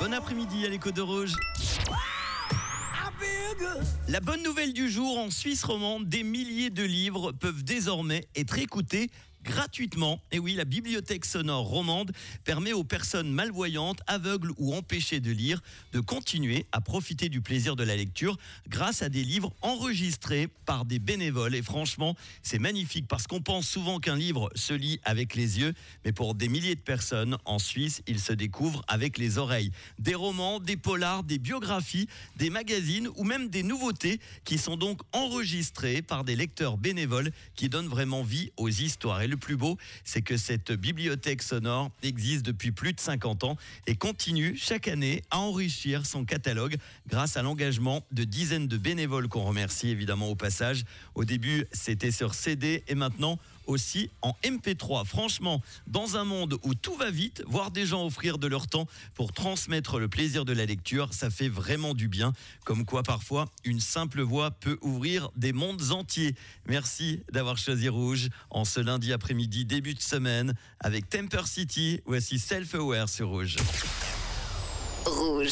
Bon après-midi à l'écho de Rouge. La bonne nouvelle du jour, en Suisse romande, des milliers de livres peuvent désormais être écoutés gratuitement. Et oui, la bibliothèque sonore romande permet aux personnes malvoyantes, aveugles ou empêchées de lire de continuer à profiter du plaisir de la lecture grâce à des livres enregistrés par des bénévoles. Et franchement, c'est magnifique parce qu'on pense souvent qu'un livre se lit avec les yeux, mais pour des milliers de personnes en Suisse, il se découvre avec les oreilles. Des romans, des polars, des biographies, des magazines ou même des nouveautés qui sont donc enregistrés par des lecteurs bénévoles qui donnent vraiment vie aux histoires. Et le plus beau, c'est que cette bibliothèque sonore existe depuis plus de 50 ans et continue chaque année à enrichir son catalogue grâce à l'engagement de dizaines de bénévoles qu'on remercie évidemment au passage. Au début, c'était sur CD et maintenant aussi en MP3. Franchement, dans un monde où tout va vite, voir des gens offrir de leur temps pour transmettre le plaisir de la lecture, ça fait vraiment du bien. Comme quoi, parfois, une simple voix peut ouvrir des mondes entiers. Merci d'avoir choisi Rouge en ce lundi après-midi, début de semaine, avec Temper City. Voici Self Aware sur Rouge.